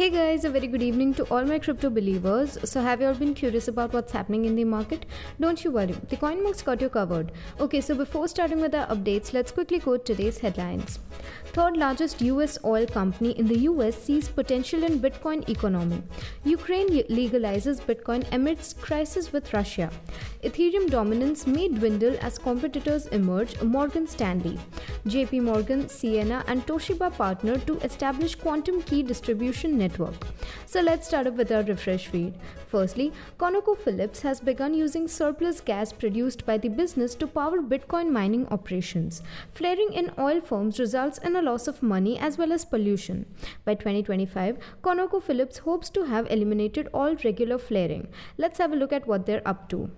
Hey guys, a very good evening to all my crypto believers. So have you all been curious about what's happening in the market? Don't you worry, the CoinMark's got you covered. Okay, so before starting with our updates, let's quickly quote today's headlines. Third largest US oil company in the US sees potential in Bitcoin economy. Ukraine legalizes Bitcoin amidst crisis with Russia. Ethereum dominance may dwindle as competitors emerge. Morgan Stanley, JP Morgan, Sienna and Toshiba partner to establish quantum key distribution network. So let's start up with our refresh feed. Firstly, ConocoPhillips has begun using surplus gas produced by the business to power Bitcoin mining operations. Flaring in oil firms results in a loss of money as well as pollution. By 2025, ConocoPhillips hopes to have eliminated all regular flaring. Let's have a look at what they're up to.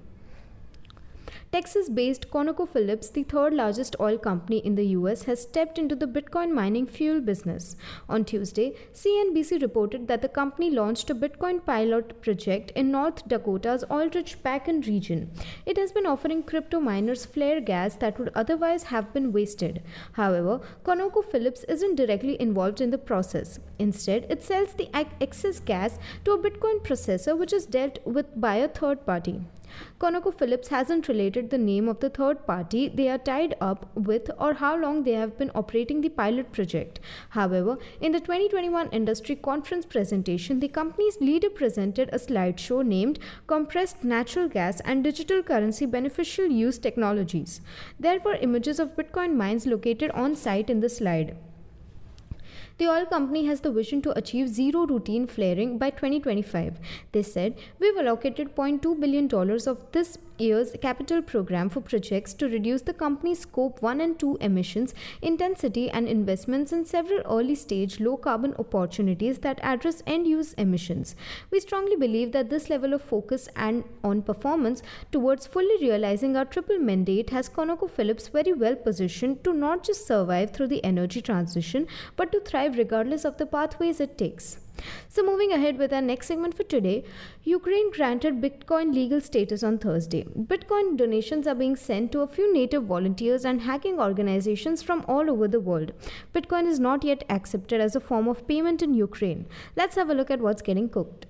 Texas-based ConocoPhillips, the third largest oil company in the US, has stepped into the Bitcoin mining fuel business. On Tuesday, CNBC reported that the company launched a Bitcoin pilot project in North Dakota's oil-rich Pacan region. It has been offering crypto miners flare gas that would otherwise have been wasted. However, ConocoPhillips isn't directly involved in the process. Instead, it sells the excess gas to a Bitcoin processor which is dealt with by a third party. ConocoPhillips hasn't related the name of the third party they are tied up with or how long they have been operating the pilot project. However, in the 2021 industry conference presentation, the company's leader presented a slideshow named Compressed Natural Gas and Digital Currency Beneficial Use Technologies. There were images of Bitcoin mines located on site in the slide. The oil company has the vision to achieve zero routine flaring by 2025. They said, "We've allocated $0.2 billion of this year's capital program for projects to reduce the company's scope 1 and 2 emissions intensity and investments in several early-stage low-carbon opportunities that address end-use emissions. We strongly believe that this level of focus and on performance towards fully realizing our triple mandate has ConocoPhillips very well positioned to not just survive through the energy transition, but to thrive regardless of the pathways it takes." So moving ahead with our next segment for today, Ukraine granted Bitcoin legal status on Thursday. Bitcoin donations are being sent to a few native volunteers and hacking organizations from all over the world. Bitcoin is not yet accepted as a form of payment in Ukraine. Let's have a look at what's getting cooked.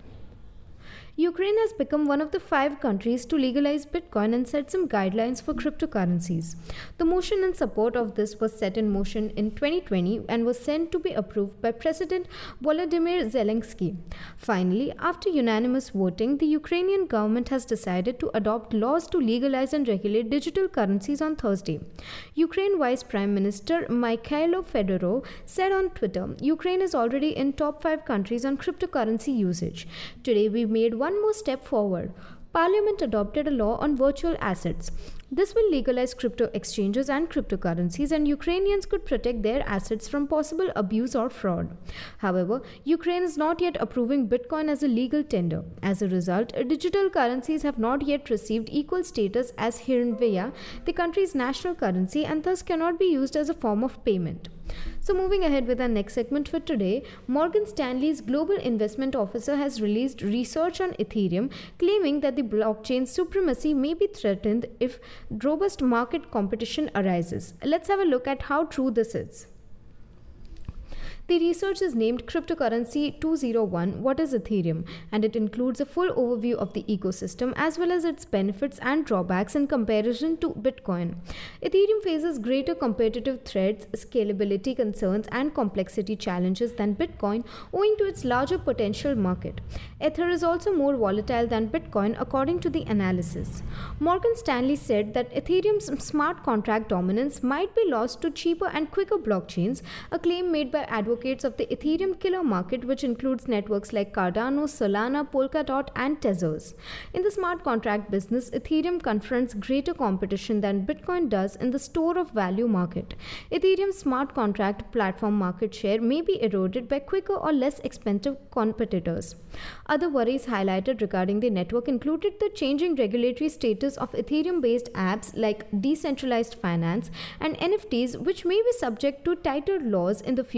Ukraine has become one of the 5 countries to legalize Bitcoin and set some guidelines for cryptocurrencies. The motion in support of this was set in motion in 2020 and was sent to be approved by President Volodymyr Zelensky. Finally, after unanimous voting, the Ukrainian government has decided to adopt laws to legalize and regulate digital currencies on Thursday. Ukraine Vice Prime Minister Mikhailo Fedorov said on Twitter, "Ukraine is already in top 5 countries on cryptocurrency usage. Today we made one more step forward. Parliament adopted a law on virtual assets. This will legalize crypto exchanges and cryptocurrencies, and Ukrainians could protect their assets from possible abuse or fraud." However, Ukraine is not yet approving Bitcoin as a legal tender. As a result, digital currencies have not yet received equal status as hryvnia, the country's national currency, and thus cannot be used as a form of payment. So moving ahead with our next segment for today, Morgan Stanley's global investment officer has released research on Ethereum claiming that the blockchain's supremacy may be threatened if robust market competition arises. Let's have a look at how true this is. The research is named Cryptocurrency 201 What is Ethereum, and it includes a full overview of the ecosystem as well as its benefits and drawbacks in comparison to Bitcoin. Ethereum faces greater competitive threats, scalability concerns and complexity challenges than Bitcoin owing to its larger potential market. Ether is also more volatile than Bitcoin according to the analysis. Morgan Stanley said that Ethereum's smart contract dominance might be lost to cheaper and quicker blockchains, a claim made by advocates of the Ethereum killer market, which includes networks like Cardano, Solana, Polkadot, and Tezos. In the smart contract business, Ethereum confronts greater competition than Bitcoin does in the store of value market. Ethereum's smart contract platform market share may be eroded by quicker or less expensive competitors. Other worries highlighted regarding the network included the changing regulatory status of Ethereum-based apps like decentralized finance and NFTs, which may be subject to tighter laws in the future, resulting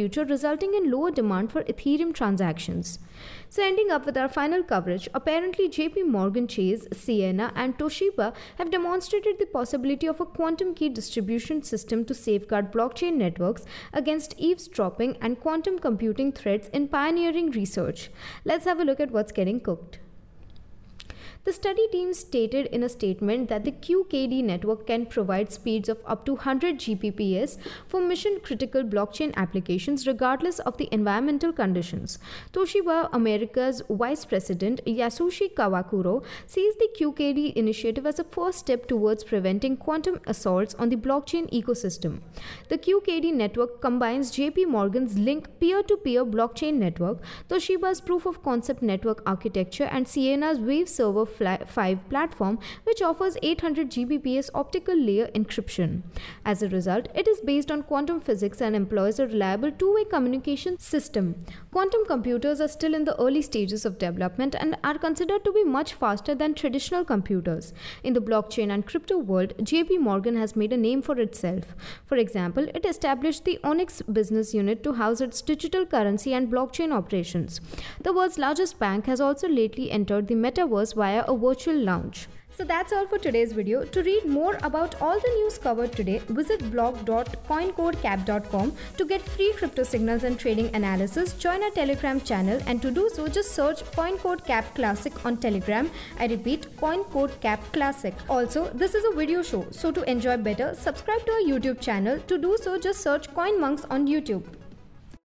resulting in lower demand for Ethereum transactions. So ending up with our final coverage, apparently JP Morgan Chase, Siena and Toshiba have demonstrated the possibility of a quantum key distribution system to safeguard blockchain networks against eavesdropping and quantum computing threats in pioneering research. Let's have a look at what's getting cooked. The study team stated in a statement that the QKD network can provide speeds of up to 100 Gbps for mission-critical blockchain applications regardless of the environmental conditions. Toshiba America's Vice President Yasushi Kawakuro sees the QKD initiative as a first step towards preventing quantum assaults on the blockchain ecosystem. The QKD network combines JP Morgan's Link peer-to-peer blockchain network, Toshiba's proof-of-concept network architecture, and Siena's Wave Server 5 platform, which offers 800 Gbps optical layer encryption. As a result, it is based on quantum physics and employs a reliable two-way communication system. Quantum computers are still in the early stages of development and are considered to be much faster than traditional computers. In the blockchain and crypto world, JP Morgan has made a name for itself. For example, it established the Onyx business unit to house its digital currency and blockchain operations. The world's largest bank has also lately entered the metaverse via a virtual lounge. So that's all for today's video. To read more about all the news covered today, visit blog.coincodecap.com to get free crypto signals and trading analysis. Join our Telegram channel, and to do so, just search CoinCodeCap Classic on Telegram. I repeat, CoinCodeCap Classic. Also, this is a video show, so to enjoy better, subscribe to our YouTube channel. To do so, just search CoinMonks on YouTube.